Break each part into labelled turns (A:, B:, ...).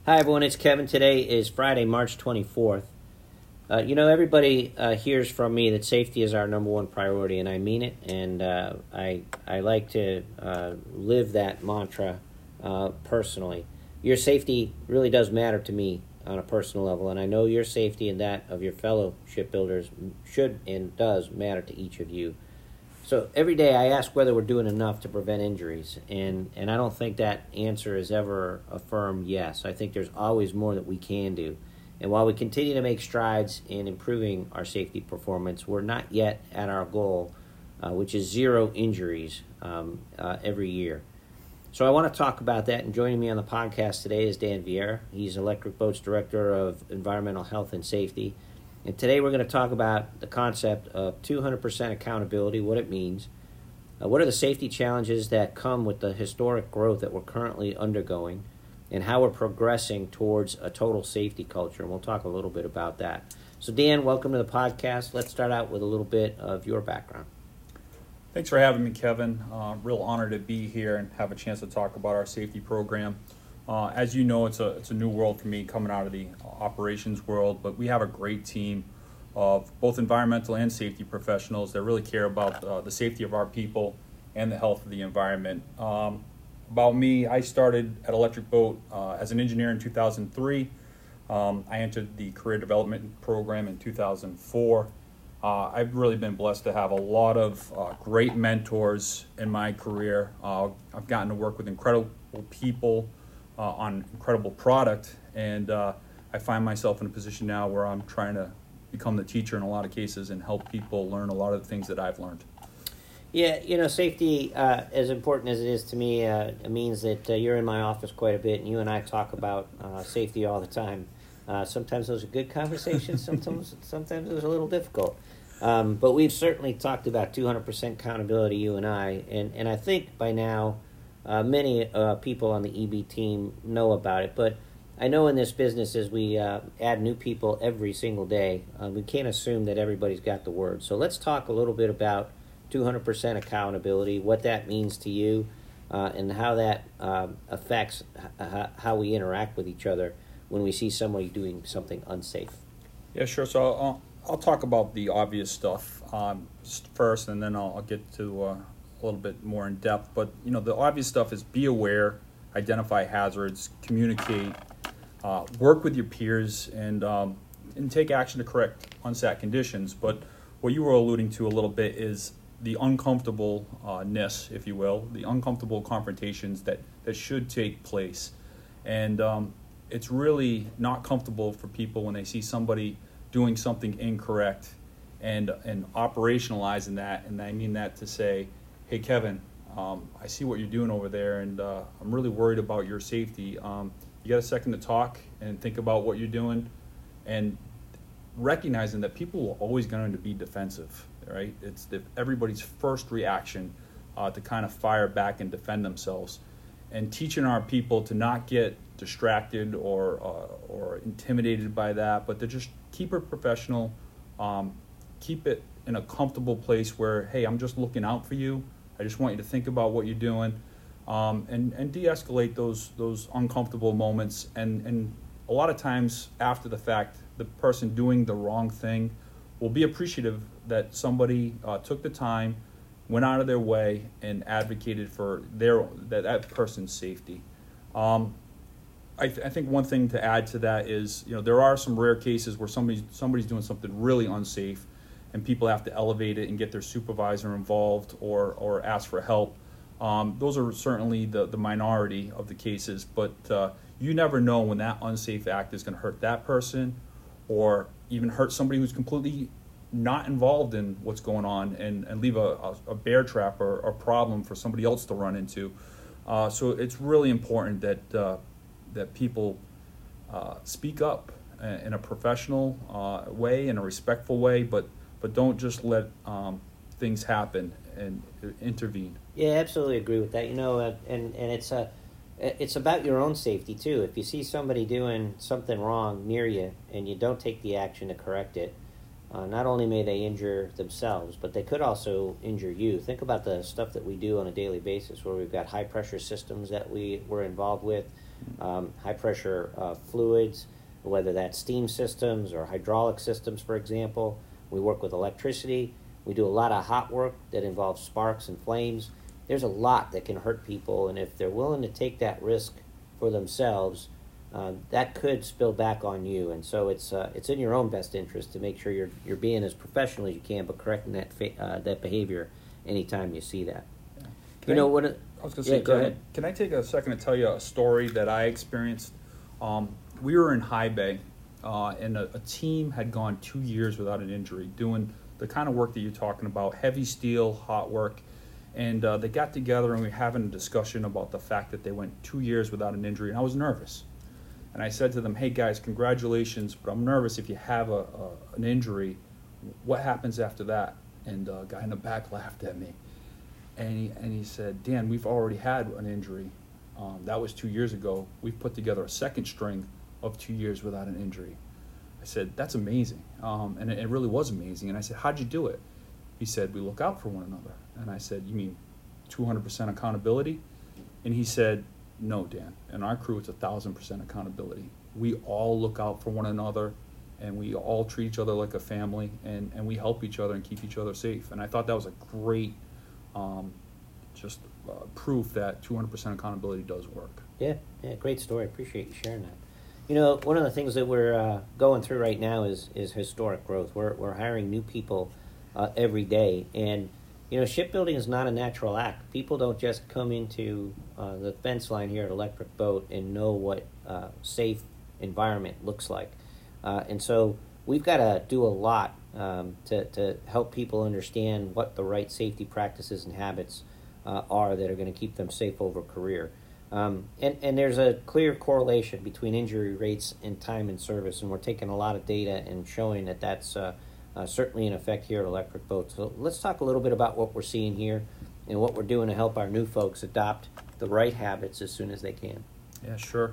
A: Hi, everyone. It's Kevin. Today is Friday, March 24th. Everybody hears from me that safety is our number one priority, and I mean it. And I like to live that mantra personally. Your safety really does matter to me on a personal level, and I know your safety and that of your fellow shipbuilders should and does matter to each of you. So every day I ask whether we're doing enough to prevent injuries, and I don't think that answer is ever a firm yes. I think there's always more that we can do. And while we continue to make strides in improving our safety performance, we're not yet at our goal, which is zero injuries every year. So I want to talk about that, and joining me on the podcast today is Dan Vieira. He's Electric Boat's Director of Environmental Health and Safety. And today we're going to talk about the concept of 200% accountability, what it means, what are the safety challenges that come with the historic growth that we're currently undergoing, and how we're progressing towards a total safety culture. And we'll talk a little bit about that. So Dan, welcome to the podcast. Let's start out with a little bit of your background.
B: Thanks for having me, Kevin. Real honor to be here and have a chance to talk about our safety program. As you know, it's a new world for me coming out of the operations world, but we have a great team of both environmental and safety professionals that really care about the safety of our people and the health of the environment. About me, I started at Electric Boat as an engineer in 2003. I entered the career development program in 2004. I've really been blessed to have a lot of great mentors in my career. I've gotten to work with incredible people on incredible product, and I find myself in a position now where I'm trying to become the teacher in a lot of cases and help people learn a lot of the things that I've learned.
A: Yeah, safety, as important as it is to me, it means that you're in my office quite a bit, and you and I talk about safety all the time. Sometimes those are good conversations, sometimes those are a little difficult. But we've certainly talked about 200% accountability, you and I, and I think by now many people on the EB team know about it. But I know in this business, as we add new people every single day, we can't assume that everybody's got the word. So let's talk a little bit about 200% accountability, what that means to you, and how that affects how we interact with each other when we see somebody doing something unsafe.
B: Yeah, sure. So I'll talk about the obvious stuff first, and then I'll get to a little bit more in depth. But the obvious stuff is be aware, identify hazards, communicate, work with your peers, and take action to correct unsafe conditions. But what you were alluding to a little bit is the uncomfortableness, if you will, the uncomfortable confrontations that should take place. And it's really not comfortable for people when they see somebody doing something incorrect and operationalizing that. And I mean that to say, hey, Kevin, I see what you're doing over there, and I'm really worried about your safety. You got a second to talk and think about what you're doing, and recognizing that people are always going to be defensive, right? It's everybody's first reaction to kind of fire back and defend themselves, and teaching our people to not get distracted or intimidated by that, but to just keep it professional, keep it in a comfortable place where, hey, I'm just looking out for you. I just want you to think about what you're doing, and de-escalate those uncomfortable moments. And a lot of times after the fact, the person doing the wrong thing will be appreciative that somebody took the time, went out of their way, and advocated for that person's safety. I think one thing to add to that is, there are some rare cases where somebody's doing something really unsafe, and people have to elevate it and get their supervisor involved or ask for help. Those are certainly the minority of the cases, but you never know when that unsafe act is going to hurt that person or even hurt somebody who's completely not involved in what's going on and leave a bear trap or a problem for somebody else to run into. So it's really important that people speak up in a professional way, in a respectful way, but don't just let things happen and intervene.
A: Yeah, absolutely agree with that. And it's about your own safety too. If you see somebody doing something wrong near you and you don't take the action to correct it, not only may they injure themselves, but they could also injure you. Think about the stuff that we do on a daily basis, where we've got high pressure systems that we're involved with, high pressure fluids, whether that's steam systems or hydraulic systems, for example. We work with electricity. We do a lot of hot work that involves sparks and flames. There's a lot that can hurt people, and if they're willing to take that risk for themselves, that could spill back on you. And so it's in your own best interest to make sure you're being as professional as you can, but correcting that behavior anytime you see that.
B: Yeah.
A: I was
B: going to say,
A: go ahead.
B: Can I take a second to tell you a story that I experienced? We were in high bay, and a team had gone 2 years without an injury, doing the kind of work that you're talking about, heavy steel, hot work. And they got together and we were having a discussion about the fact that they went 2 years without an injury, and I was nervous. And I said to them, hey guys, congratulations, but I'm nervous if you have an injury, what happens after that? And a guy in the back laughed at me. And he said, Dan, we've already had an injury. That was 2 years ago. We've put together a second string of 2 years without an injury. I said, that's amazing. And it really was amazing. And I said, how'd you do it? He said, we look out for one another. And I said, you mean 200% accountability? And he said, no, Dan. In our crew, it's 1,000% accountability. We all look out for one another, and we all treat each other like a family, and we help each other and keep each other safe. And I thought that was a great proof that 200% accountability does work.
A: Yeah, great story. Appreciate you sharing that. You know, one of the things that we're going through right now is historic growth. We're hiring new people every day, and you know, shipbuilding is not a natural act. People don't just come into the fence line here at Electric Boat and know what safe environment looks like. And so we've got to do a lot to help people understand what the right safety practices and habits are that are going to keep them safe over career. And there's a clear correlation between injury rates and time in service, and we're taking a lot of data and showing that that's certainly in effect here at Electric Boat. So let's talk a little bit about what we're seeing here and what we're doing to help our new folks adopt the right habits as soon as they can.
B: Yeah, sure.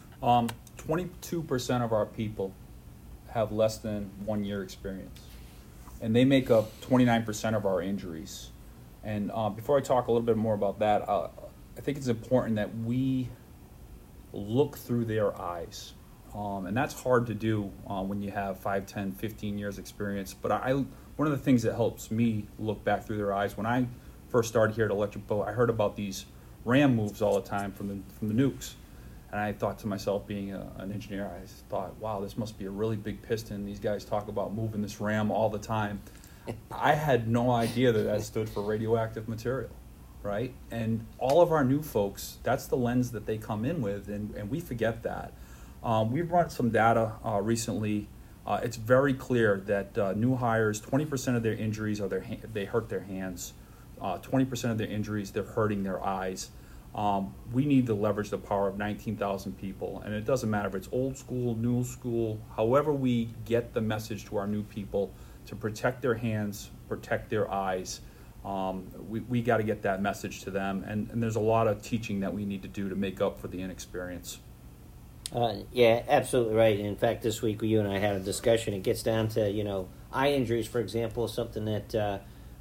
B: 22% of our people have less than 1 year experience, and they make up 29% of our injuries. And before I talk a little bit more about that, I think it's important that we look through their eyes. And that's hard to do when you have 5, 10, 15 years experience. But one of the things that helps me look back through their eyes, when I first started here at Electric Boat, I heard about these ram moves all the time from the nukes. And I thought to myself, being an engineer, I thought, wow, this must be a really big piston. These guys talk about moving this ram all the time. I had no idea that stood for radioactive material, right? And all of our new folks, that's the lens that they come in with, and we forget that. We've run some data recently. It's very clear that new hires, 20% of their injuries are they hurt their hands. 20% of their injuries, they're hurting their eyes. We need to leverage the power of 19,000 people, and it doesn't matter if it's old school, new school, however we get the message to our new people to protect their hands, protect their eyes. We got to get that message to them, and there's a lot of teaching that we need to do to make up for the inexperience.
A: Yeah, absolutely right. In fact, this week you and I had a discussion. It gets down to, you know, eye injuries, for example, something that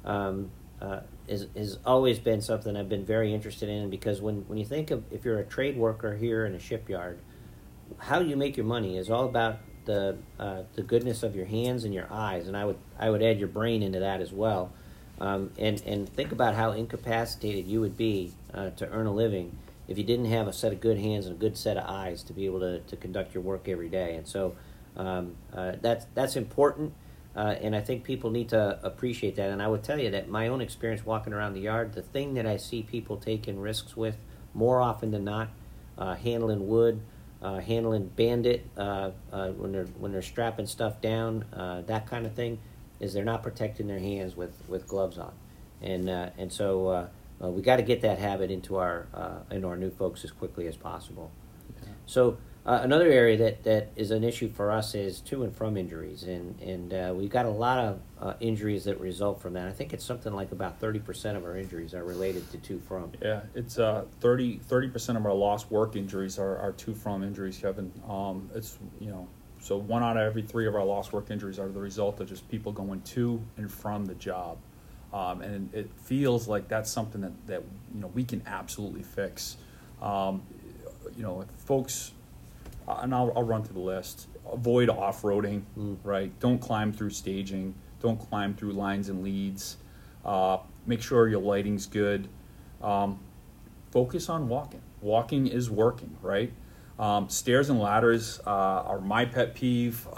A: has always been something I've been very interested in, because when you think of, if you're a trade worker here in a shipyard, how you make your money is all about the goodness of your hands and your eyes, and I would add your brain into that as well. And think about how incapacitated you would be to earn a living if you didn't have a set of good hands and a good set of eyes to be able to conduct your work every day. And so that's important, and I think people need to appreciate that. And I would tell you that my own experience walking around the yard, the thing that I see people taking risks with more often than not, handling wood, handling bandit, when they're strapping stuff down, that kind of thing, is they're not protecting their hands with gloves on. And so we got to get that habit into our new folks as quickly as possible. Yeah. So another area that is an issue for us is to and from injuries, and we've got a lot of injuries that result from that. I think it's something like about 30% of our injuries are related to from.
B: Yeah, it's 30% of our lost work injuries are from injuries, Kevin. It's, you know, so 1 out of every 3 of our lost work injuries are the result of just people going to and from the job. And it feels like that's something that you know, we can absolutely fix. You if folks, and I'll run through the list. Avoid off-roading, right? Don't climb through staging. Don't climb through lines and leads. Make sure your lighting's good. Focus on walking. Walking is working, right? Stairs and ladders are my pet peeve.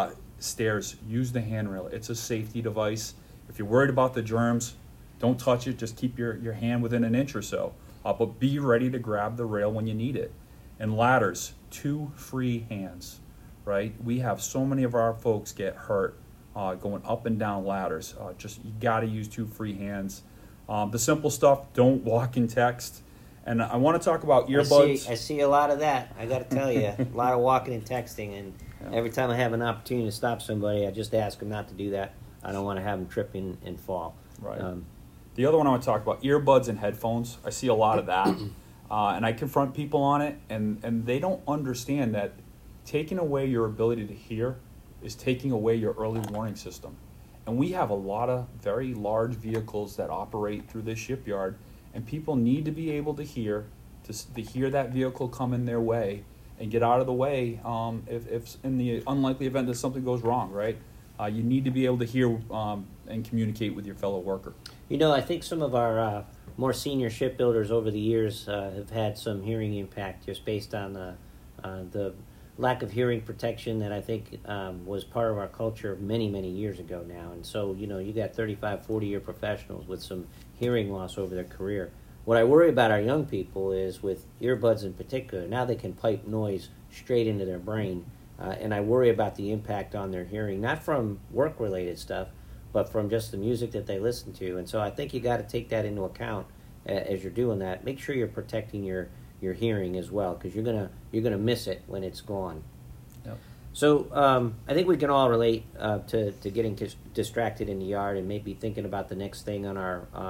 B: Stairs, use the handrail. It's a safety device. If you're worried about the germs, don't touch it. Just keep your hand within an inch or so. But be ready to grab the rail when you need it. And ladders, 2 free hands, right? We have so many of our folks get hurt going up and down ladders. You got to use 2 free hands. The simple stuff, don't walk and text. And I want to talk about earbuds.
A: I see a lot of that. I got to tell you, a lot of walking and texting. And every time I have an opportunity to stop somebody, I just ask them not to do that. I don't want to have them trip and fall.
B: Right. The other one I want to talk about, earbuds and headphones. I see a lot of that. And I confront people on it, and they don't understand that taking away your ability to hear is taking away your early warning system. And we have a lot of very large vehicles that operate through this shipyard, and people need to be able to hear that vehicle come in their way and get out of the way if in the unlikely event that something goes wrong, right? You need to be able to hear and communicate with your fellow worker.
A: I think some of our more senior shipbuilders over the years have had some hearing impact just based on the lack of hearing protection that I think was part of our culture many, many years ago now. And so, you got 35, 40-year professionals with some hearing loss over their career. What I worry about our young people is with earbuds in particular, now they can pipe noise straight into their brain. And I worry about the impact on their hearing, not from work-related stuff, but from just the music that they listen to. And so I think you got to take that into account as you're doing that. Make sure you're protecting your hearing as well, because you're gonna miss it when it's gone.
B: Yep.
A: So I think we can all relate to getting distracted in the yard and maybe thinking about the next thing on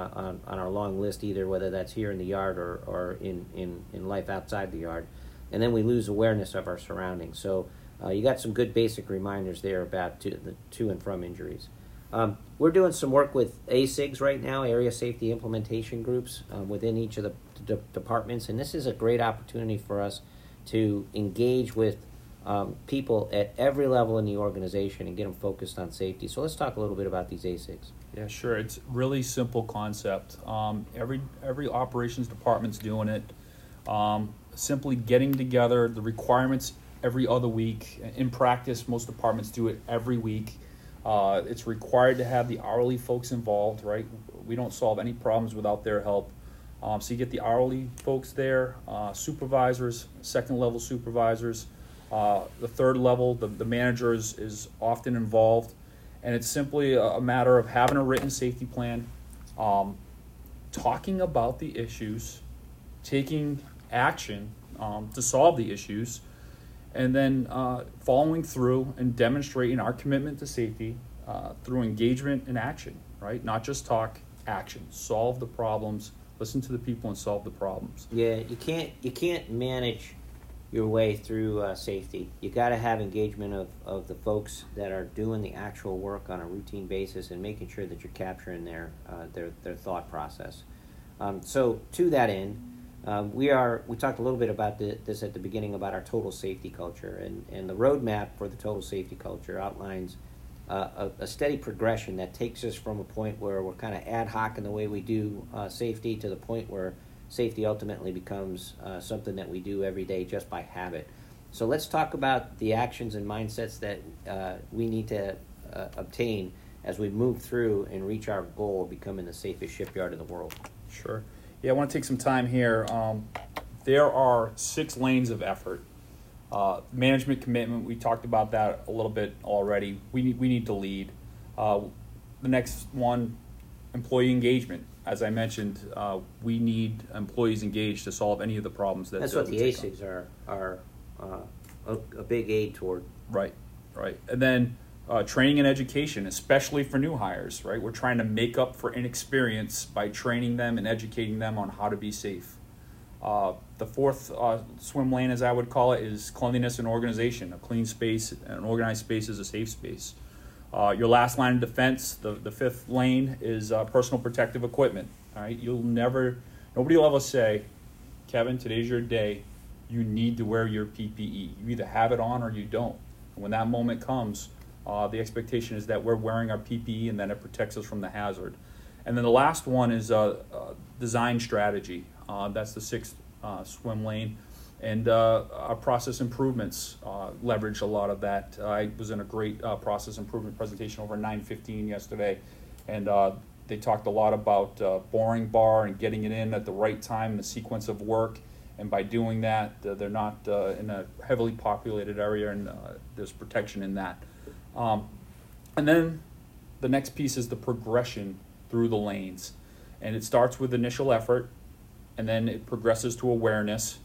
A: our long list, either whether that's here in the yard or in life outside the yard, and then we lose awareness of our surroundings. So you got some good basic reminders there about the to and from injuries. We're doing some work with ASIGs right now, Area Safety Implementation Groups, within each of the departments, and this is a great opportunity for us to engage with people at every level in the organization and get them focused on safety. So let's talk a little bit about these ASIGs.
B: Yeah, sure. It's really simple concept. Every operations department's doing it. Simply getting together the requirements every other week. In practice, most departments do it every week. It's required to have the hourly folks involved, right? We don't solve any problems without their help. So you get the hourly folks there, supervisors, second level supervisors, the third level, the manager is often involved. And it's simply a matter of having a written safety plan, talking about the issues, taking action to solve the issues, and then following through and demonstrating our commitment to safety through engagement and action, right? Not just talk, action. Solve the problems, listen to the people and solve the problems.
A: Yeah, you can't manage your way through safety. You got to have engagement of the folks that are doing the actual work on a routine basis and making sure that you're capturing their thought process. So to that end, we talked a little bit about this at the beginning about our total safety culture, and the roadmap for the total safety culture outlines a steady progression that takes us from a point where we're kind of ad hoc in the way we do safety to the point where safety ultimately becomes something that we do every day just by habit. So let's talk about the actions and mindsets that we need to obtain as we move through and reach our goal of becoming the safest shipyard in the world.
B: Sure. Yeah, I want to take some time here. There are 6 lanes of effort. Management commitment, we talked about that a little bit already. We need to lead. The next one, employee engagement. As I mentioned, we need employees engaged to solve any of the problems that.
A: That's what the ASIGs are a big aid toward.
B: Right. And then training and education, especially for new hires, right? We're trying to make up for inexperience by training them and educating them on how to be safe. The fourth swim lane, as I would call it, is cleanliness and organization. A clean space, an organized space is a safe space. Your last line of defense, the fifth lane, is personal protective equipment. All right, nobody will ever say, Kevin, today's your day. you need to wear your PPE. You either have it on or you don't. And when that moment comes, the expectation is that we're wearing our PPE and then it protects us from the hazard. And then the last one is design strategy. That's the sixth swim lane. And our process improvements leverage a lot of that. I was in a great process improvement presentation over 9:15 yesterday, and they talked a lot about boring bar and getting it in at the right time in the sequence of work. And by doing that, they're not in a heavily populated area, and there's protection in that. And then the next piece is the progression through the lanes. And it starts with initial effort, and then it progresses to awareness.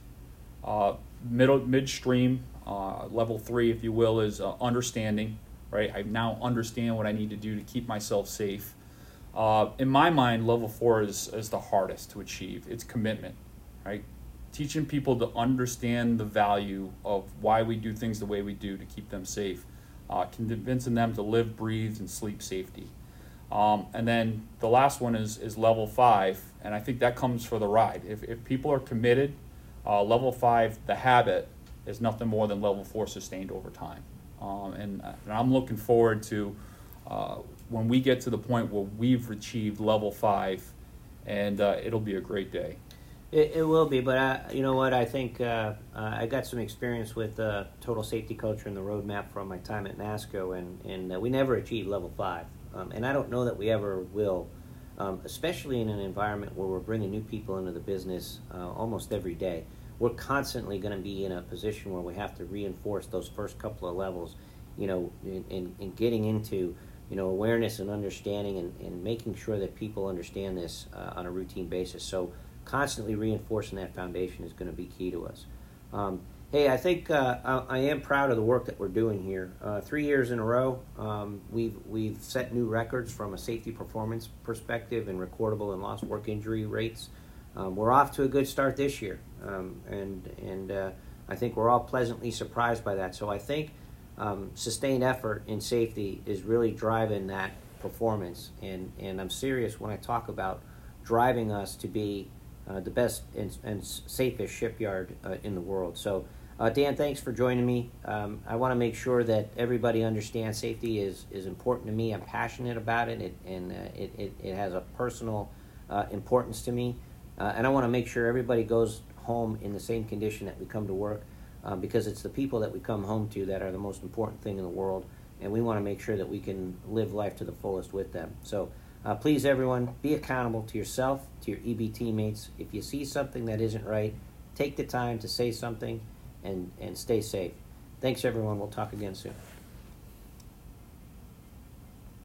B: Midstream, level 3, if you will, is understanding, right? I now understand what I need to do to keep myself safe. In my mind, level 4 is the hardest to achieve. It's commitment, right? Teaching people to understand the value of why we do things the way we do to keep them safe. Convincing them to live, breathe, and sleep safety. And then the last one is level 5, and I think that comes for the ride. If people are committed, level 5, the habit, is nothing more than level 4 sustained over time. And I'm looking forward to when we get to the point where we've achieved level 5, and it'll be a great day.
A: It will be, but you know what? I think I got some experience with total safety culture and the roadmap from my time at NASCO, and we never achieved level 5. And I don't know that we ever will, especially in an environment where we're bringing new people into the business almost every day. We're constantly going to be in a position where we have to reinforce those first couple of levels, you know, in getting into, you know, awareness and understanding and making sure that people understand this on a routine basis. So constantly reinforcing that foundation is going to be key to us. Hey, I think I am proud of the work that we're doing here. 3 years in a row, we've set new records from a safety performance perspective in recordable and lost work injury rates. We're off to a good start this year, and I think we're all pleasantly surprised by that. So I think sustained effort in safety is really driving that performance, and I'm serious when I talk about driving us to be the best and safest shipyard in the world. So, Dan, thanks for joining me. I want to make sure that everybody understands safety is important to me. I'm passionate about it, and it has a personal importance to me. And I want to make sure everybody goes home in the same condition that we come to work, because it's the people that we come home to that are the most important thing in the world, and we want to make sure that we can live life to the fullest with them. So please, everyone, be accountable to yourself, to your EB teammates. If you see something that isn't right, take the time to say something and stay safe. Thanks, everyone. We'll talk again soon.